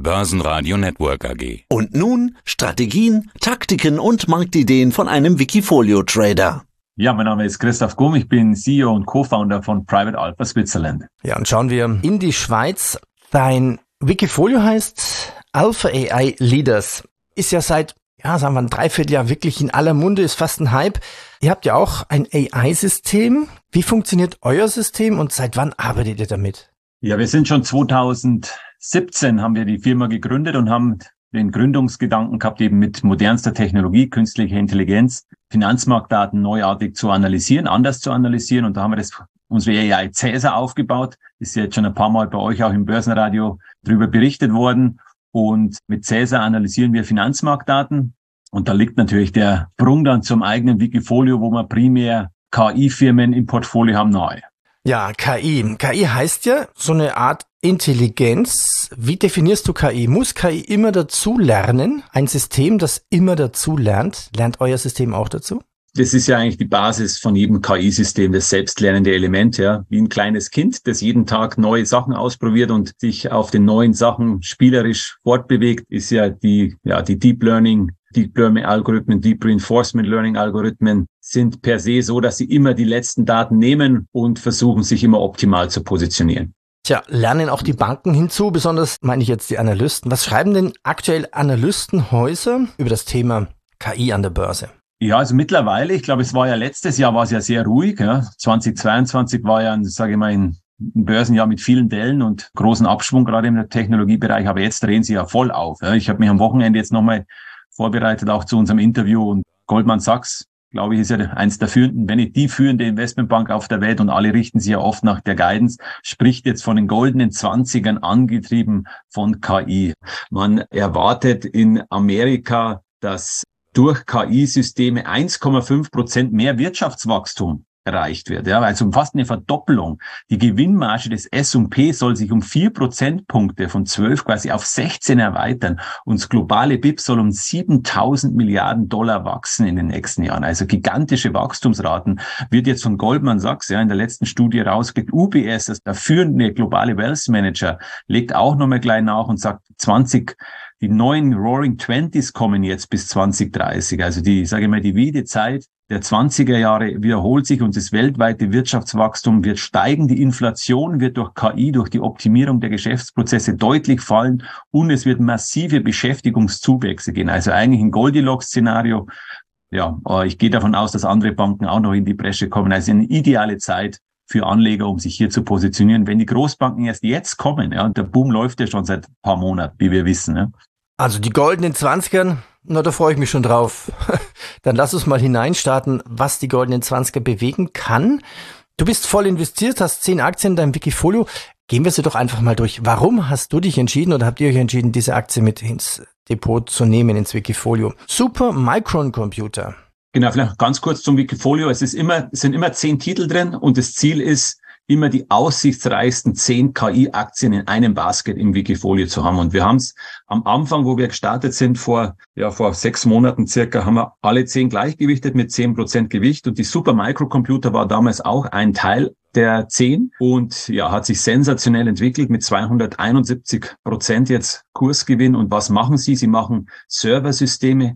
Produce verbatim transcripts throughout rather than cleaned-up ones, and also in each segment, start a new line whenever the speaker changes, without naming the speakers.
Börsenradio Network A G.
Und nun Strategien, Taktiken und Marktideen von einem Wikifolio-Trader.
Ja, mein Name ist Christoph Gumm, ich bin C E O und Co-Founder von Private Alpha Switzerland.
Ja, und schauen wir in die Schweiz. Dein Wikifolio heißt Alpha A I Leaders. Ist ja seit, ja, sagen wir ein Dreivierteljahr wirklich in aller Munde, ist fast ein Hype. Ihr habt ja auch ein A I-System. Wie funktioniert euer System und seit wann arbeitet ihr damit?
Ja, wir sind schon zweitausendsiebzehn haben wir die Firma gegründet und haben den Gründungsgedanken gehabt, eben mit modernster Technologie, künstlicher Intelligenz, Finanzmarktdaten neuartig zu analysieren, anders zu analysieren. Und da haben wir das unsere A I Caesar aufgebaut. Ist jetzt schon ein paar Mal bei euch auch im Börsenradio drüber berichtet worden. Und mit Caesar analysieren wir Finanzmarktdaten. Und da liegt natürlich der Sprung dann zum eigenen Wikifolio, wo wir primär K I-Firmen im Portfolio haben, nahe.
Ja, K I. K I heißt ja so eine Art Intelligenz. Wie definierst du K I? Muss K I immer dazu lernen? Ein System, das immer dazu lernt. Lernt euer System auch dazu?
Das ist ja eigentlich die Basis von jedem K I-System, das selbstlernende Element, ja. Wie ein kleines Kind, das jeden Tag neue Sachen ausprobiert und sich auf den neuen Sachen spielerisch fortbewegt, ist ja die, ja, die Deep Learning, Deep Learning Algorithmen, Deep Reinforcement Learning Algorithmen sind per se so, dass sie immer die letzten Daten nehmen und versuchen, sich immer optimal zu positionieren.
Tja, lernen auch die Banken hinzu, besonders meine ich jetzt die Analysten. Was schreiben denn aktuell Analystenhäuser über das Thema K I an der Börse?
Ja, also mittlerweile, ich glaube, es war ja letztes Jahr war es ja sehr ruhig. Ja. zweitausendzweiundzwanzig war ja, sage ich mal, ein Börsenjahr mit vielen Dellen und großen Abschwung, gerade im Technologiebereich. Aber jetzt drehen sie ja voll auf. Ja. Ich habe mich am Wochenende jetzt nochmal vorbereitet, auch zu unserem Interview. Und Goldman Sachs, glaube ich, ist ja eins der führenden, wenn nicht die führende Investmentbank auf der Welt. Und alle richten sich ja oft nach der Guidance, spricht jetzt von den goldenen Zwanzigern, angetrieben von K I. Man erwartet in Amerika, dass durch K I-Systeme eins Komma fünf Prozent mehr Wirtschaftswachstum erreicht wird. Ja, also fast eine Verdoppelung. Die Gewinnmarge des S und P soll sich um vier Prozentpunkte von zwölf quasi auf sechzehn erweitern. Und das globale B I P soll um siebentausend Milliarden Dollar wachsen in den nächsten Jahren. Also gigantische Wachstumsraten. Wird jetzt von Goldman Sachs ja in der letzten Studie rausgelegt. U B S, das der führende globale Wealth Manager, legt auch nochmal gleich nach und sagt zwanzig Die neuen Roaring Twenties kommen jetzt bis zwanzig dreißig. Also die, sage ich mal, die wilde Zeit der zwanziger Jahre wiederholt sich und das weltweite Wirtschaftswachstum wird steigen. Die Inflation wird durch K I, durch die Optimierung der Geschäftsprozesse deutlich fallen und es wird massive Beschäftigungszuwächse gehen. Also eigentlich ein Goldilocks-Szenario. Ja, ich gehe davon aus, dass andere Banken auch noch in die Bresche kommen. Also eine ideale Zeit für Anleger, um sich hier zu positionieren. Wenn die Großbanken erst jetzt kommen, ja, und der Boom läuft ja schon seit ein paar Monaten, wie wir wissen. Ja.
Also die goldenen Zwanzigern, na, da freue ich mich schon drauf. Dann lass uns mal hineinstarten, was die goldenen Zwanziger bewegen kann. Du bist voll investiert, hast zehn Aktien in deinem Wikifolio. Gehen wir sie doch einfach mal durch. Warum hast du dich entschieden oder habt ihr euch entschieden, diese Aktie mit ins Depot zu nehmen, ins Wikifolio? Supermicron Computer.
Genau, vielleicht ganz kurz zum Wikifolio. Es ist immer, es sind immer zehn Titel drin und das Ziel ist, immer die aussichtsreichsten zehn K I-Aktien in einem Basket im Wikifolio zu haben. Und wir haben es am Anfang, wo wir gestartet sind, vor, ja, vor sechs Monaten circa, haben wir alle zehn gleichgewichtet mit zehn Prozent Gewicht. Und die Supermicro-Computer war damals auch ein Teil der zehn und ja, hat sich sensationell entwickelt mit zweihunderteinundsiebzig Prozent jetzt Kursgewinn. Und was machen sie? Sie machen Serversysteme,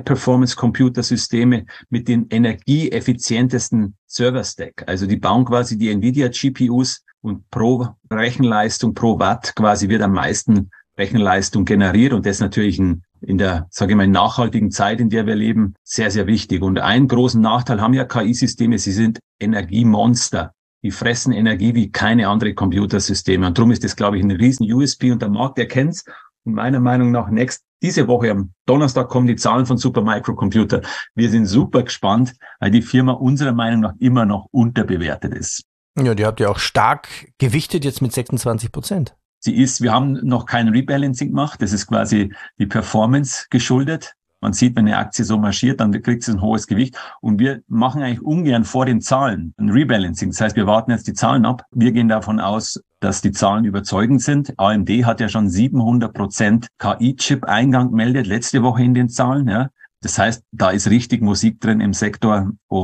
High-Performance-Computersysteme mit den energieeffizientesten Server-Stack. Also die bauen quasi die Nvidia-G P Us und pro Rechenleistung, pro Watt quasi wird am meisten Rechenleistung generiert. Und das ist natürlich ein, in der, sage ich mal, nachhaltigen Zeit, in der wir leben, sehr, sehr wichtig. Und einen großen Nachteil haben ja K I-Systeme, sie sind Energiemonster. Die fressen Energie wie keine andere Computersysteme. Und darum ist das, glaube ich, ein riesen U S P und der Markt erkennt's. Und meiner Meinung nach next, diese Woche am Donnerstag kommen die Zahlen von Supermicro Computer. Wir sind super gespannt, weil die Firma unserer Meinung nach immer noch unterbewertet ist.
Ja, die habt ihr auch stark gewichtet jetzt mit sechsundzwanzig Prozent.
Sie ist, wir haben noch kein Rebalancing gemacht. Das ist quasi die Performance geschuldet. Man sieht, wenn eine Aktie so marschiert, dann kriegt sie ein hohes Gewicht. Und wir machen eigentlich ungern vor den Zahlen ein Rebalancing. Das heißt, wir warten jetzt die Zahlen ab. Wir gehen davon aus, dass die Zahlen überzeugend sind. A M D hat ja schon siebenhundert Prozent K I-Chip-Eingang gemeldet, letzte Woche in den Zahlen. Ja. Das heißt, da ist richtig Musik drin im Sektor. Und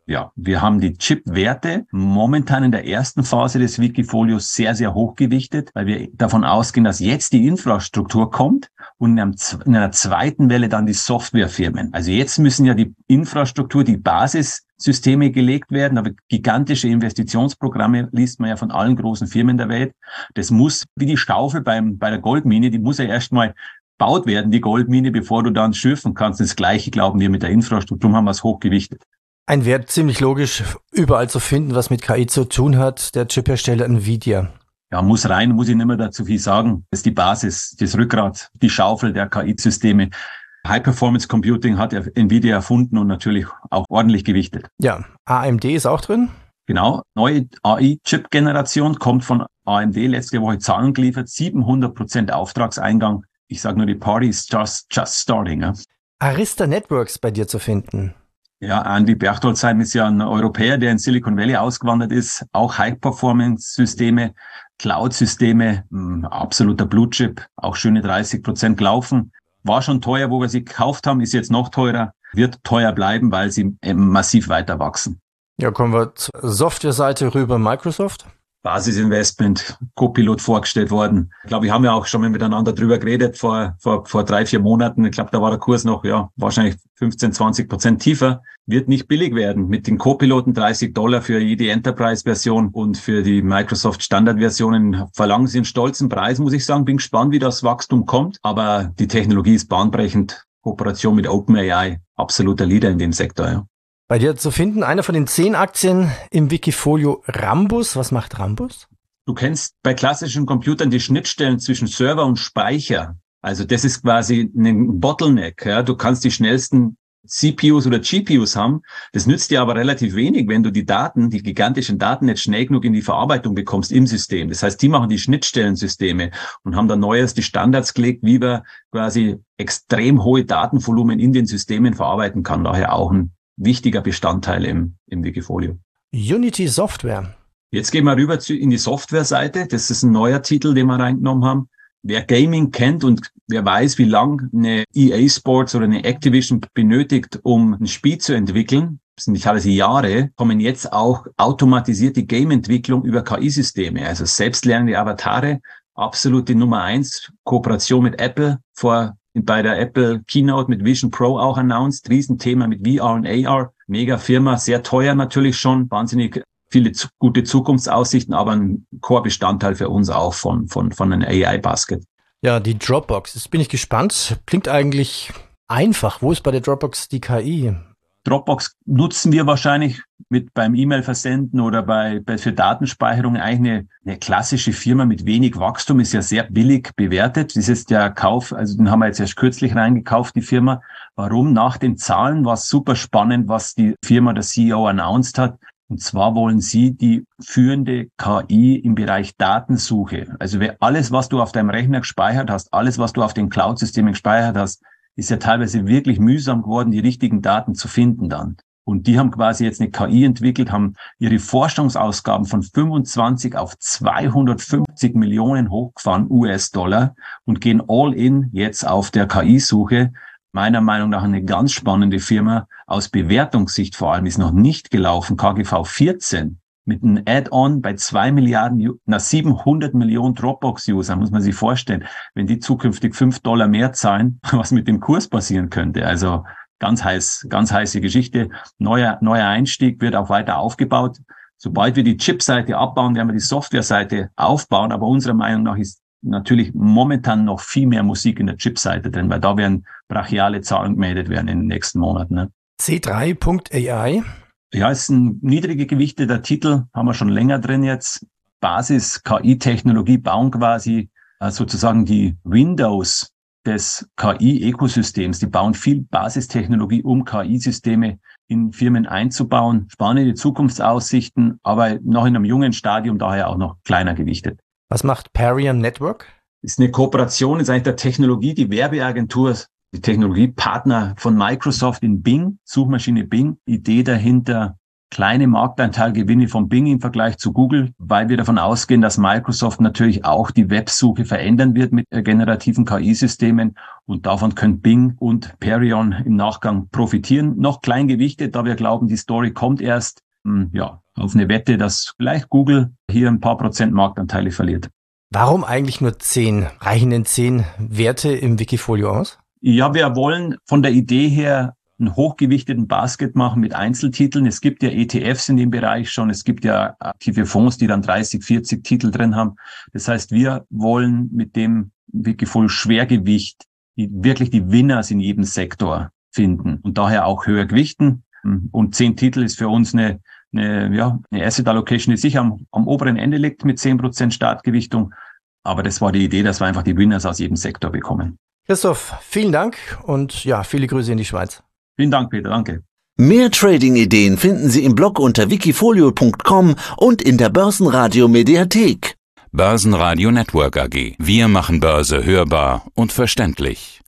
Ja, wir haben die Chip-Werte momentan in der ersten Phase des Wikifolios sehr, sehr hochgewichtet, weil wir davon ausgehen, dass jetzt die Infrastruktur kommt und in, einem, in einer zweiten Welle dann die Softwarefirmen. Also jetzt müssen ja die Infrastruktur, die Basissysteme gelegt werden, aber gigantische Investitionsprogramme liest man ja von allen großen Firmen der Welt. Das muss, wie die Schaufel beim, bei der Goldmine, die muss ja erstmal gebaut werden, die Goldmine, bevor du dann schürfen kannst. Das Gleiche glauben wir mit der Infrastruktur, darum haben wir es hochgewichtet.
Ein Wert ziemlich logisch überall zu finden, was mit K I zu tun hat, der Chiphersteller Nvidia.
Ja, muss rein, muss ich nicht mehr dazu viel sagen. Das ist die Basis, das Rückgrat, die Schaufel der K I-Systeme. High-Performance Computing hat Nvidia erfunden und natürlich auch ordentlich gewichtet.
Ja, A M D ist auch drin.
Genau, neue A I-Chip-Generation kommt von A M D, letzte Woche Zahlen geliefert, siebenhundert Prozent Auftragseingang. Ich sage nur, die Party is just, just starting. Ja.
Arista Networks bei dir zu finden.
Ja, Andy Berchtoldsheim ist ja ein Europäer, der in Silicon Valley ausgewandert ist. Auch High-Performance-Systeme, Cloud-Systeme, absoluter Blue-Chip, auch schöne dreißig Prozent gelaufen. War schon teuer, wo wir sie gekauft haben, ist jetzt noch teurer, wird teuer bleiben, weil sie massiv weiter wachsen.
Ja, kommen wir zur Softwareseite rüber, Microsoft.
Basisinvestment, Copilot vorgestellt worden. Ich glaube, wir haben ja auch schon mal miteinander drüber geredet vor, vor, vor drei, vier Monaten. Ich glaube, da war der Kurs noch, ja, wahrscheinlich fünfzehn, zwanzig Prozent tiefer. Wird nicht billig werden. Mit den Copiloten dreißig Dollar für jede Enterprise-Version und für die Microsoft Standard-Versionen verlangen sie einen stolzen Preis, muss ich sagen. Bin gespannt, wie das Wachstum kommt. Aber die Technologie ist bahnbrechend. Kooperation mit OpenAI, absoluter Leader in dem Sektor, ja.
Bei dir zu finden, einer von den zehn Aktien im Wikifolio, Rambus. Was macht Rambus?
Du kennst bei klassischen Computern die Schnittstellen zwischen Server und Speicher. Also das ist quasi ein Bottleneck. Ja. Du kannst die schnellsten C P Us oder G P Us haben. Das nützt dir aber relativ wenig, wenn du die Daten, die gigantischen Daten nicht schnell genug in die Verarbeitung bekommst im System. Das heißt, die machen die Schnittstellensysteme und haben dann neues die Standards gelegt, wie man quasi extrem hohe Datenvolumen in den Systemen verarbeiten kann. Daher auch ein wichtiger Bestandteil im, im Wikifolio.
Unity Software.
Jetzt gehen wir rüber zu, in die Softwareseite. Das ist ein neuer Titel, den wir reingenommen haben. Wer Gaming kennt und wer weiß, wie lang eine E A Sports oder eine Activision benötigt, um ein Spiel zu entwickeln, das sind nicht alles Jahre, kommen jetzt auch automatisierte Game-Entwicklung über K I-Systeme, also selbstlernende Avatare, absolute Nummer eins, Kooperation mit Apple, vor bei der Apple Keynote mit Vision Pro auch announced, Riesenthema mit V R und A R, mega Firma, sehr teuer natürlich schon, wahnsinnig viele zu, gute Zukunftsaussichten, aber ein Core-Bestandteil für uns auch von von von einem A I-Basket.
Ja, die Dropbox, jetzt bin ich gespannt, klingt eigentlich einfach. Wo ist bei der Dropbox die K I?
Dropbox nutzen wir wahrscheinlich mit beim E-Mail-Versenden oder bei, bei für Datenspeicherung eigentlich eine, eine klassische Firma mit wenig Wachstum, ist ja sehr billig bewertet. Das ist der Kauf, also den haben wir jetzt erst kürzlich reingekauft, die Firma. Warum? Nach den Zahlen war es super spannend, was die Firma, der C E O announced hat. Und zwar wollen sie die führende K I im Bereich Datensuche. Also alles, was du auf deinem Rechner gespeichert hast, alles, was du auf den Cloud-Systemen gespeichert hast, ist ja teilweise wirklich mühsam geworden, die richtigen Daten zu finden dann. Und die haben quasi jetzt eine K I entwickelt, haben ihre Forschungsausgaben von fünfundzwanzig auf zweihundertfünfzig Millionen hochgefahren, U S-Dollar, und gehen all in jetzt auf der K I-Suche. Meiner Meinung nach eine ganz spannende Firma. Aus Bewertungssicht vor allem ist noch nicht gelaufen. K G V vierzehn mit einem Add-on bei zwei Milliarden, na siebenhundert Millionen Dropbox-User, muss man sich vorstellen. Wenn die zukünftig fünf Dollar mehr zahlen, was mit dem Kurs passieren könnte. Also ganz heiß, ganz heiße Geschichte. Neuer, neuer Einstieg, wird auch weiter aufgebaut. Sobald wir die Chip-Seite abbauen, werden wir die Software-Seite aufbauen. Aber unserer Meinung nach ist natürlich momentan noch viel mehr Musik in der Chip-Seite drin, weil da werden brachiale Zahlen gemeldet werden in den nächsten Monaten. Ne?
C drei Punkt A I.
Ja, ist ein niedrige gewichteter Titel, haben wir schon länger drin jetzt. Basis K I-Technologie bauen quasi äh, sozusagen die Windows des K I-Ökosystems. Die bauen viel Basistechnologie, um K I-Systeme in Firmen einzubauen. Spannende Zukunftsaussichten, aber noch in einem jungen Stadium, daher auch noch kleiner gewichtet.
Was macht Parion Network?
Ist eine Kooperation, ist eigentlich der Technologie, die Werbeagentur, die Technologiepartner von Microsoft in Bing, Suchmaschine Bing. Idee dahinter, kleine Marktanteilgewinne von Bing im Vergleich zu Google, weil wir davon ausgehen, dass Microsoft natürlich auch die Websuche verändern wird mit generativen K I-Systemen und davon können Bing und Perion im Nachgang profitieren. Noch klein gewichtet, da wir glauben, die Story kommt erst ja, auf eine Wette, dass vielleicht Google hier ein paar Prozent Marktanteile verliert.
Warum eigentlich nur zehn? Reichen denn zehn Werte im Wikifolio aus?
Ja, wir wollen von der Idee her einen hochgewichteten Basket machen mit Einzeltiteln. Es gibt ja E T Fs in dem Bereich schon. Es gibt ja aktive Fonds, die dann dreißig, vierzig Titel drin haben. Das heißt, wir wollen mit dem Wikifolio Schwergewicht die, wirklich die Winners in jedem Sektor finden und daher auch höher gewichten. Und zehn Titel ist für uns eine, eine, ja, eine Asset Allocation, die sicher am, am oberen Ende liegt mit zehn Prozent Startgewichtung. Aber das war die Idee, dass wir einfach die Winners aus jedem Sektor bekommen.
Christoph, vielen Dank und ja, viele Grüße in die Schweiz.
Vielen Dank, Peter. Danke.
Mehr Trading-Ideen finden Sie im Blog unter wikifolio punkt com und in der Börsenradio Mediathek.
Börsenradio Network A G. Wir machen Börse hörbar und verständlich.